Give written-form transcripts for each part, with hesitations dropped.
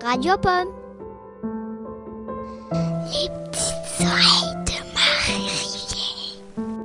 Radio Pomme. Les petites oreilles de Marie-Rivière.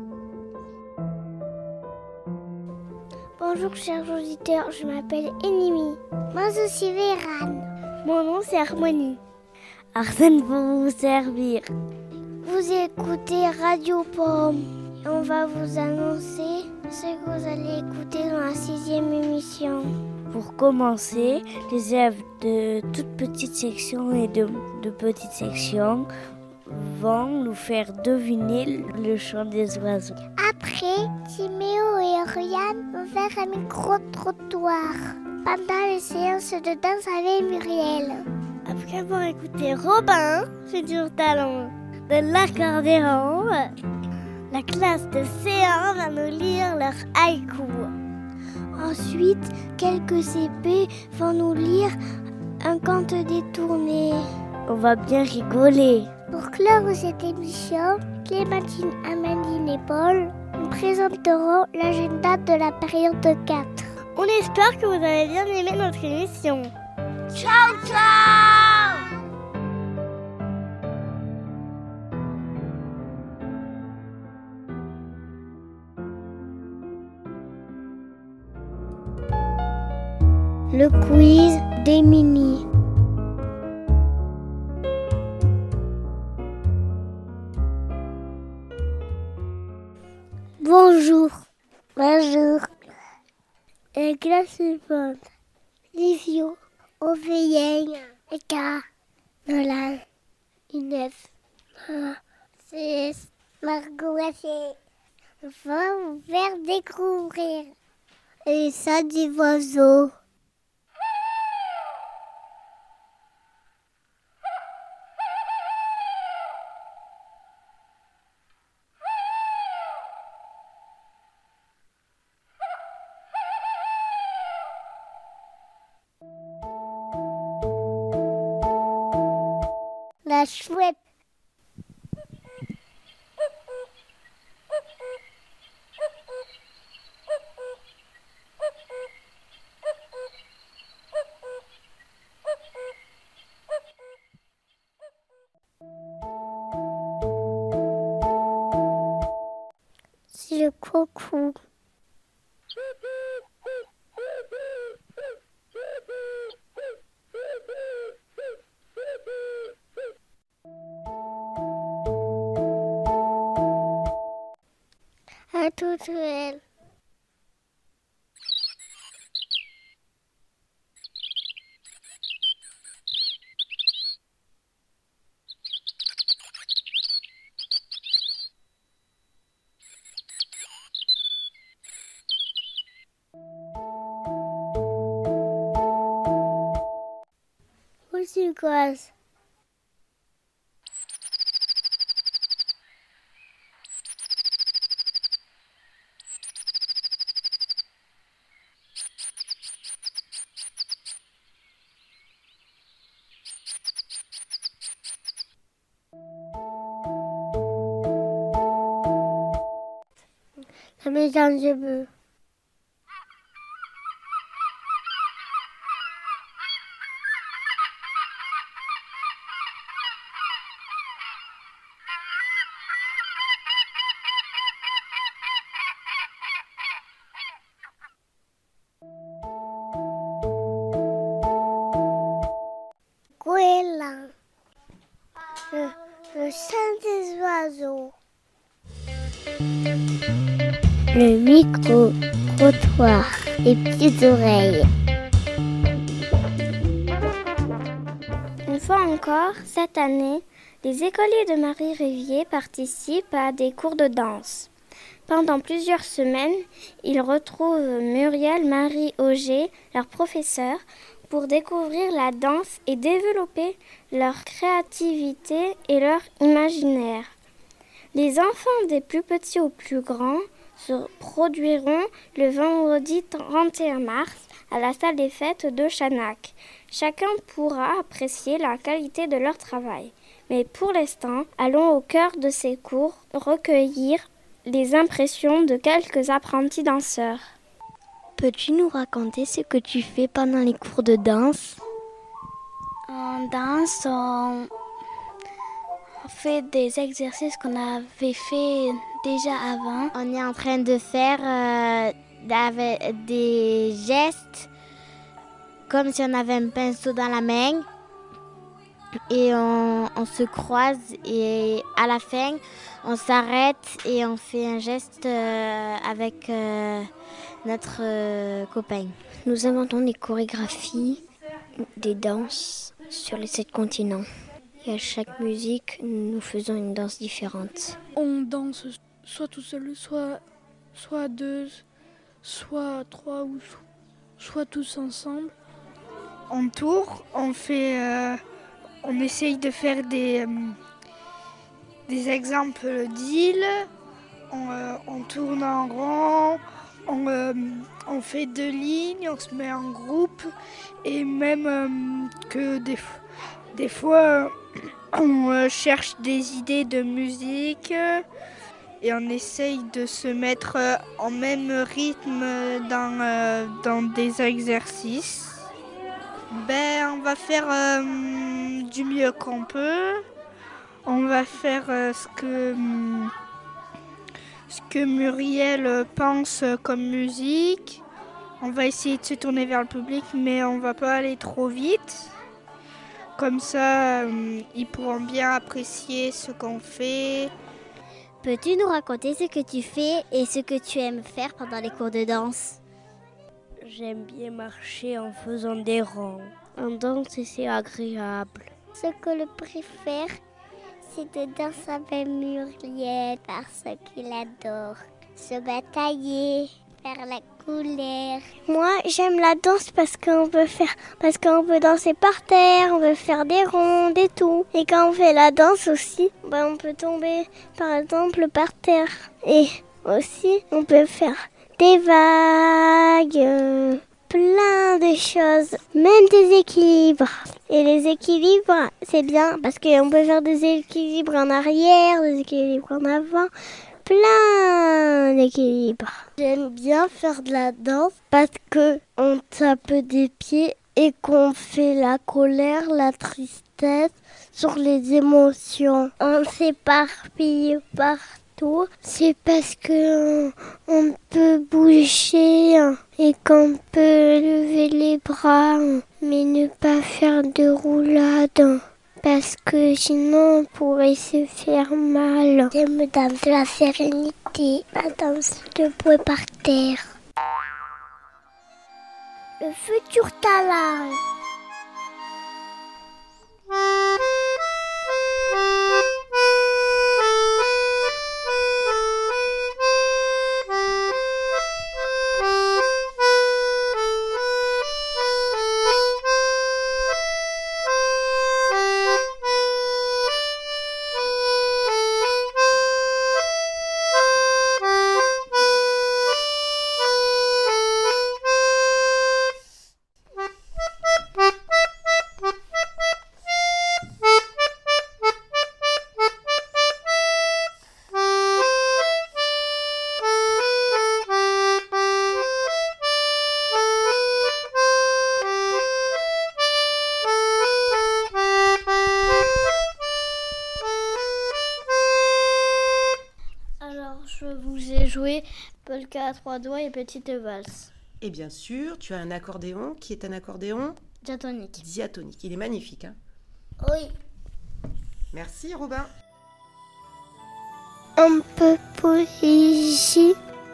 Bonjour chers auditeurs, je m'appelle Enimi. Moi je suis Vérane. Mon nom c'est Harmonie. Arsène pour vous servir. Vous écoutez Radio Pomme et on va vous annoncer ce que vous allez écouter dans la 6e émission. Pour commencer, les élèves de toutes petites sections et de petites sections vont nous faire deviner le chant des oiseaux. Après, Timéo et Oriane vont faire un micro-trottoir pendant les séances de danse avec Muriel. Après avoir écouté Robin, futur talent de l'accordéon, la classe de C1 va nous lire leur haïku. Ensuite, quelques CP vont nous lire un conte détourné. On va bien rigoler. Pour clore cette émission, Clémentine, Amandine et Paul nous présenteront l'agenda de la période 4. On espère que vous avez bien aimé notre émission. Ciao, ciao! Le quiz d'Émilie. Bonjour. Bonjour. La classe suivante. Livio, Oveillenne, Eka, Nolan, Inès, Céleste, Margot, va vous faire découvrir les sons des oiseaux. La chouette. C'est le coucou. À toute elle. Aussi gaz. La maison de bleu. Goéland. Le chant des oiseaux. Le micro-trottoir. Les petites oreilles. Une fois encore, cette année, les écoliers de Marie-Rivière participent à des cours de danse. Pendant plusieurs semaines, ils retrouvent Muriel, Marie Auger, leur professeur, pour découvrir la danse et développer leur créativité et leur imaginaire. Les enfants des plus petits aux plus grands se produiront le vendredi 31 mars à la salle des fêtes de Chanac. Chacun pourra apprécier la qualité de leur travail. Mais pour l'instant, allons au cœur de ces cours recueillir les impressions de quelques apprentis danseurs. Peux-tu nous raconter ce que tu fais pendant les cours de danse ? En danse, on fait des exercices qu'on avait fait déjà avant. On est en train de faire des gestes comme si on avait un pinceau dans la main et on se croise et à la fin on s'arrête et on fait un geste avec notre copain. Nous inventons des chorégraphies, des danses sur les 7 continents. Et à chaque musique, nous faisons une danse différente. On danse soit tout seul, soit à deux, soit à 3 ou soit tous ensemble. En tour, on essaye de faire des exemples d'îles. On tourne en rond, on fait 2 lignes, on se met en groupe et même que des fois on cherche des idées de musique et on essaye de se mettre en même rythme dans des exercices. On va faire du mieux qu'on peut. On va faire ce que Muriel pense comme musique. On va essayer de se tourner vers le public, mais on va pas aller trop vite. Comme ça, ils pourront bien apprécier ce qu'on fait. Peux-tu nous raconter ce que tu fais et ce que tu aimes faire pendant les cours de danse ? J'aime bien marcher en faisant des rangs. En danse, c'est agréable. Ce que je préfère, c'est de danser avec Muriel parce qu'il adore se batailler, faire la couleur. Moi, j'aime la danse parce qu'on peut danser par terre, on peut faire des rondes et tout. Et quand on fait la danse aussi, on peut tomber par exemple par terre. Et aussi, on peut faire des vagues, plein de choses, même des équilibres. Et les équilibres, c'est bien parce qu'on peut faire des équilibres en arrière, des équilibres en avant, plein d'équilibres. J'aime bien faire de la danse parce qu'on tape des pieds et qu'on fait la colère, la tristesse sur les émotions. On s'éparpille partout. C'est parce que on peut bouger et qu'on peut lever les bras, mais ne pas faire de roulade. Parce que sinon on pourrait se faire mal. J'aime danser la sérénité, la danse debout par terre. Le futur talent. Je vous ai joué polka à 3 doigts et petite valse. Et bien sûr, tu as un accordéon qui est un accordéon diatonique. Diatonique. Il est magnifique, hein ? Oui. Merci, Robin. Un peu poésie.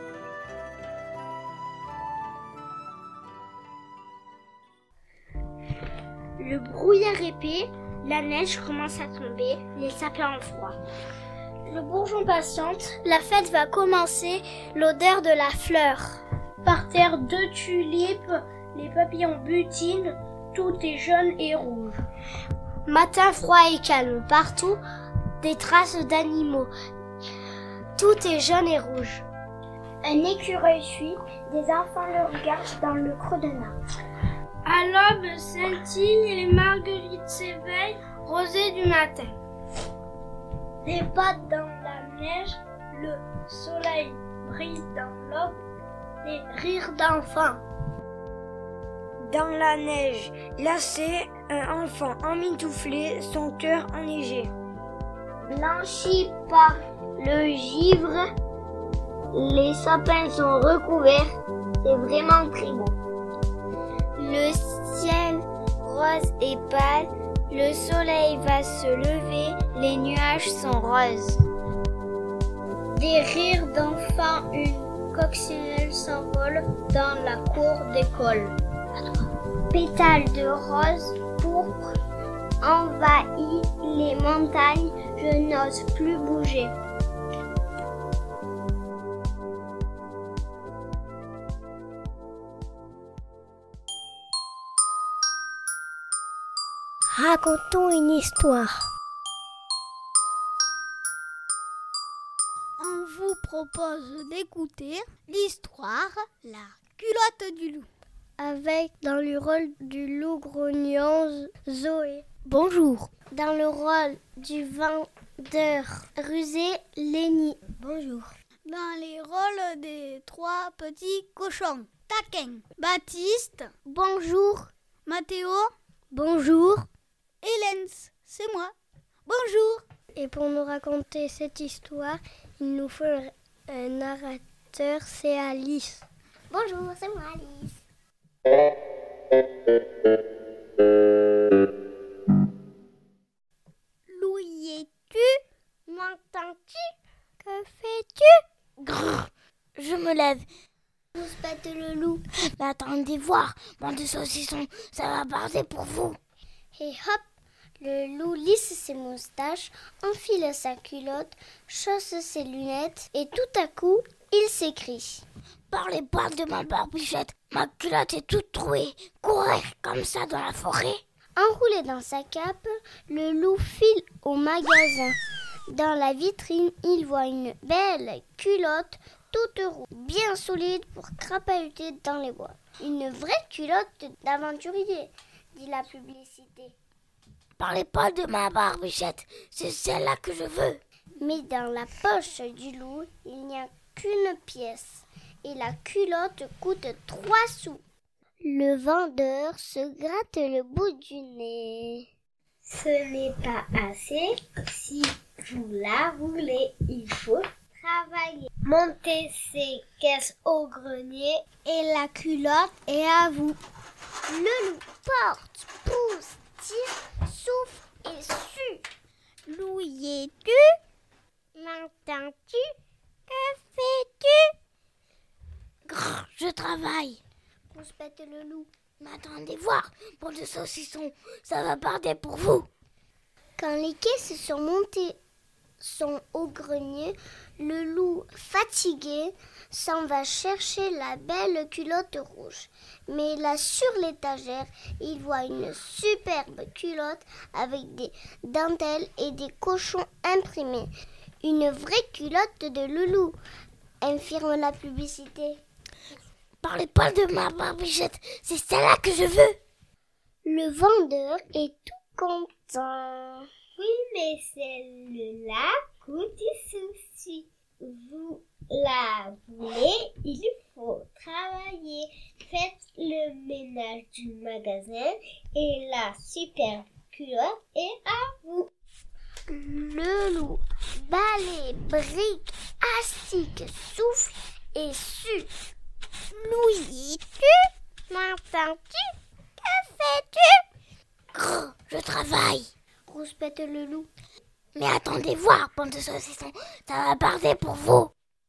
Le brouillard épais, la neige commence à tomber, les sapins ont froid. Le bourgeon patiente, la fête va commencer, l'odeur de la fleur. Par terre 2 tulipes, les papillons butinent, tout est jaune et rouge. Matin froid et calme, partout des traces d'animaux, tout est jaune et rouge. Un écureuil fuit, des enfants le regardent dans le creux d'un arbre. À l'aube scintillent et les marguerites s'éveillent, rosées du matin. Des pattes dans la neige, le soleil brille dans l'aube, des rires d'enfants. dans la neige, lassé, un enfant emmitouflé, son cœur enneigé. Blanchi par le givre, les sapins sont recouverts, c'est vraiment très beau. Le ciel rose et pâle, le soleil va se lever, les nuages sont roses. Des rires d'enfants, une coccinelle s'envole dans la cour d'école. Pétales de rose pourpre envahit les montagnes, je n'ose plus bouger. Racontons une histoire. On vous propose d'écouter l'histoire La culotte du loup. Avec dans le rôle du loup grognon Zoé. Bonjour. Dans le rôle du vendeur rusé Lenny. Bonjour. Dans les rôles des 3 petits cochons. Taquin. Baptiste. Bonjour. Mathéo. Bonjour. Hélène, c'est moi. Bonjour. Et pour nous raconter cette histoire, il nous faut un narrateur, c'est Alice. Bonjour, c'est moi Alice. Loup, y es-tu? M'entends-tu? Que fais-tu? Grrr, je me lève. Rouspète le loup. Mais attendez voir, bande de saucissons, ça va parler pour vous. Et hop, le loup lisse ses moustaches, enfile sa culotte, chausse ses lunettes et tout à coup, il s'écrie. Parlez pas de ma barbichette, ma culotte est toute trouée, courir comme ça dans la forêt. Enroulé dans sa cape, le loup file au magasin. Dans la vitrine, il voit une belle culotte toute rouge, bien solide pour crapahuter dans les bois. Une vraie culotte d'aventurier, dit la publicité. Parlez pas de ma barbichette, c'est celle-là que je veux. Mais dans la poche du loup, il n'y a qu'une pièce et la culotte coûte 3 sous. Le vendeur se gratte le bout du nez. Ce n'est pas assez. Si vous la voulez, il faut travailler. Montez ces caisses au grenier et la culotte est à vous. Le loup porte, pousse, tire, souffle et sue. Loup, y es-tu? M'entends-tu? Que fais-tu? Grrr, je travaille. Rouspète le loup. M'attendez voir, bande de saucissons, ça va parler pour vous. Quand les caisses sont montées au grenier, le loup, fatigué, s'en va chercher la belle culotte rouge. Mais là, sur l'étagère, il voit une superbe culotte avec des dentelles et des cochons imprimés. Une vraie culotte de loulou, infirme la publicité. Parlez pas de ma barbichette, c'est celle-là que je veux. Le vendeur est tout content. Oui, mais celle-là coûte souci. Vous la voulez, il faut travailler. Faites le ménage du magasin et la superbe culotte est à vous. Le loup balaye, brique, astique, souffle et sue. Loup, y es-tu? M'entends-tu? Que fais-tu? Grrr, je travaille. Rouspète le loup. Mais attendez voir, bande de saucissons, ça va parler pour vous.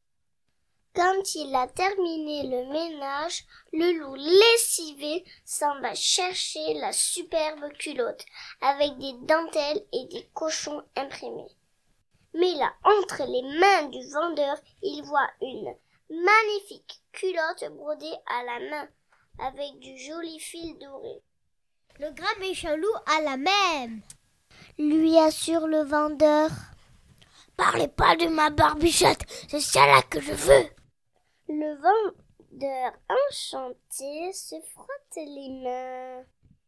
Quand il a terminé le ménage, le loup lessivé s'en va chercher la superbe culotte avec des dentelles et des cochons imprimés. Mais là, entre les mains du vendeur, il voit une magnifique culotte brodée à la main avec du joli fil doré. Le grand méchant loup a la même, lui assure le vendeur. Parlez pas de ma barbichette, c'est celle-là que je veux. Le vendeur enchanté se frotte les mains.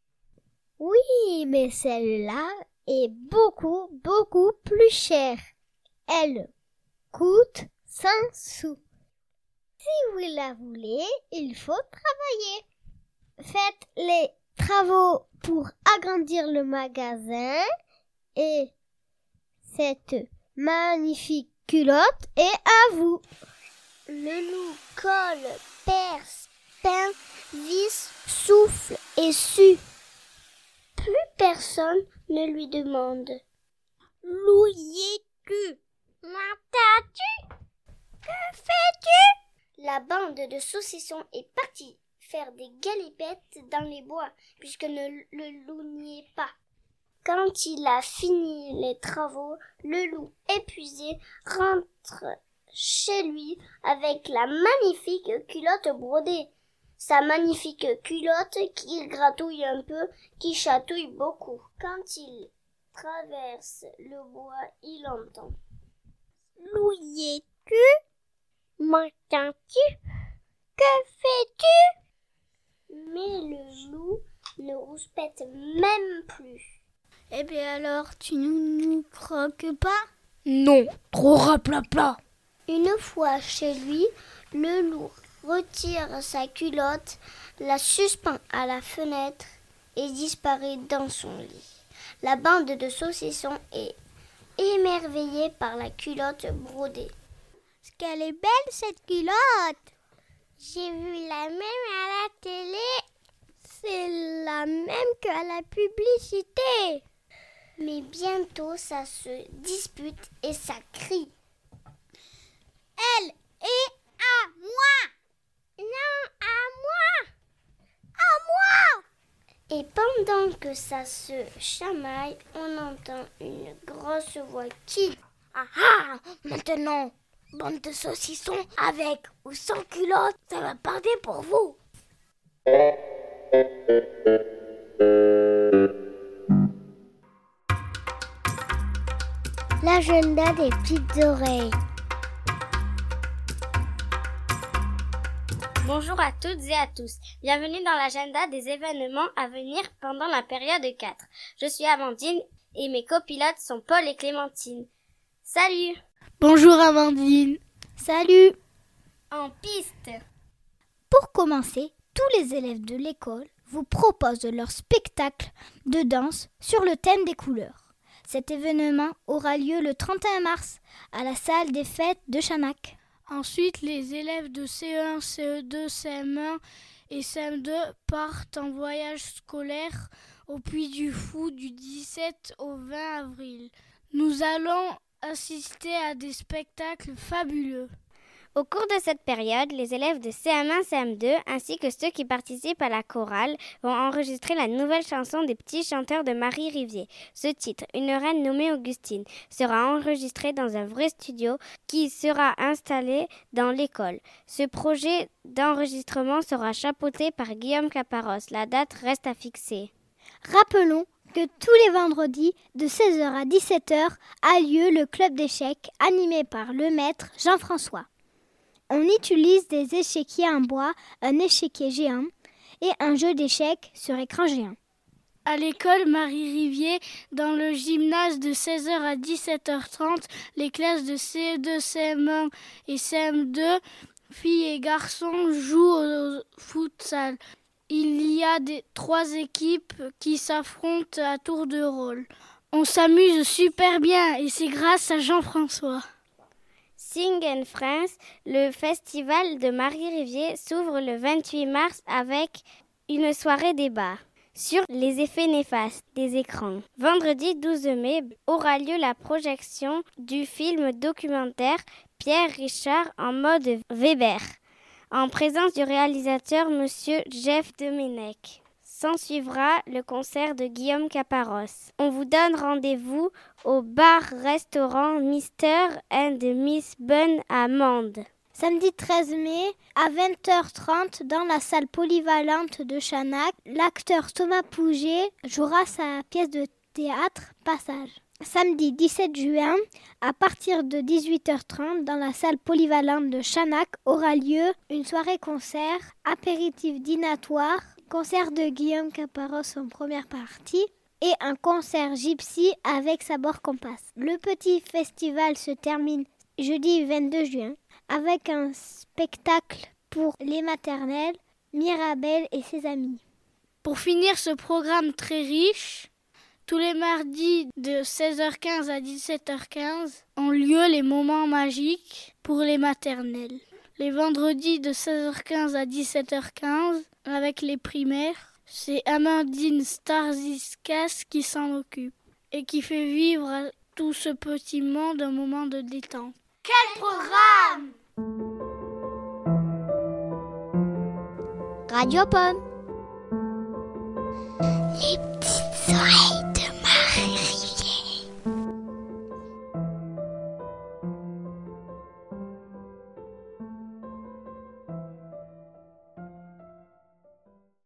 Oui, mais celle-là est beaucoup, beaucoup plus chère. Elle coûte 5 sous. Si vous la voulez, il faut travailler. fait les travaux pour agrandir le magasin et cette magnifique culotte est à vous. Le loup colle, perce, peint, visse, souffle et sue. Plus personne ne lui demande. Loup y es-tu? M'entends-tu? Que fais-tu? La bande de saucissons est partie faire des galipettes dans les bois, puisque le loup n'y est pas. Quand il a fini les travaux, le loup, épuisé, rentre chez lui avec la magnifique culotte brodée. Sa magnifique culotte qui gratouille un peu, qui chatouille beaucoup. Quand il traverse le bois, il entend. Loup y es-tu? M'entends-tu? Que fais-tu? Mais le loup ne rouspète même plus. Eh bien alors, tu nous croques pas? Non, trop raplapla. Une fois chez lui, le loup retire sa culotte, la suspend à la fenêtre et disparaît dans son lit. La bande de saucissons est émerveillée par la culotte brodée. Qu'elle est belle cette culotte! J'ai vu la même à la télé. C'est la même qu'à la publicité. Mais bientôt ça se dispute et ça crie. Elle est à moi! Non, à moi! À moi! Et pendant que ça se chamaille, on entend une grosse voix qui dit: Ah ah! Maintenant, bande de saucissons, avec ou sans culotte, ça va parler pour vous. L'agenda des petites oreilles. Bonjour à toutes et à tous. Bienvenue dans l'agenda des événements à venir pendant la période 4. Je suis Amandine et mes copilotes sont Paul et Clémentine. Salut! Bonjour Amandine. Salut! En piste! Pour commencer, tous les élèves de l'école vous proposent leur spectacle de danse sur le thème des couleurs. Cet événement aura lieu le 31 mars à la salle des fêtes de Chanac. Ensuite, les élèves de CE1, CE2, CM1 et CM2 partent en voyage scolaire au Puy du Fou du 17 au 20 avril. Nous allons assister à des spectacles fabuleux. Au cours de cette période, les élèves de CM1, CM2 ainsi que ceux qui participent à la chorale vont enregistrer la nouvelle chanson des petits chanteurs de Marie Rivier. Ce titre, Une reine nommée Augustine, sera enregistré dans un vrai studio qui sera installé dans l'école. Ce projet d'enregistrement sera chapeauté par Guillaume Caparros. La date reste à fixer. Rappelons que tous les vendredis de 16h à 17h a lieu le club d'échecs animé par le maître Jean-François. On utilise des échiquiers en bois, un échiquier géant et un jeu d'échecs sur écran géant. À l'école Marie Rivier, dans le gymnase de 16h à 17h30, les classes de CE2, CM1 et CM2, filles et garçons, jouent au futsal. Il y a 3 équipes qui s'affrontent à tour de rôle. On s'amuse super bien et c'est grâce à Jean-François. Sing and Friends, le festival de Marie Rivier s'ouvre le 28 mars avec une soirée débat sur les effets néfastes des écrans. Vendredi 12 mai aura lieu la projection du film documentaire Pierre Richard en mode Weber, en présence du réalisateur Monsieur Jeff Domenech. S'ensuivra le concert de Guillaume Caparros. On vous donne rendez-vous au bar-restaurant Mr. and Miss Bun à Mende. Samedi 13 mai, à 20h30, dans la salle polyvalente de Chanac, l'acteur Thomas Pouget jouera sa pièce de théâtre Passage. Samedi 17 juin, à partir de 18h30, dans la salle polyvalente de Chanac, aura lieu une soirée-concert, apéritif dînatoire, concert de Guillaume Caparros en première partie et un concert gypsy avec Sabor Compas. Le petit festival se termine jeudi 22 juin avec un spectacle pour les maternelles, Mirabelle et ses amis. Pour finir ce programme très riche, tous les mardis de 16h15 à 17h15 ont lieu les moments magiques pour les maternelles. Les vendredis de 16h15 à 17h15 avec les primaires, c'est Amandine Starziskas qui s'en occupe et qui fait vivre à tout ce petit monde un moment de détente. Quel programme! Radio Pomme. Les petites oreilles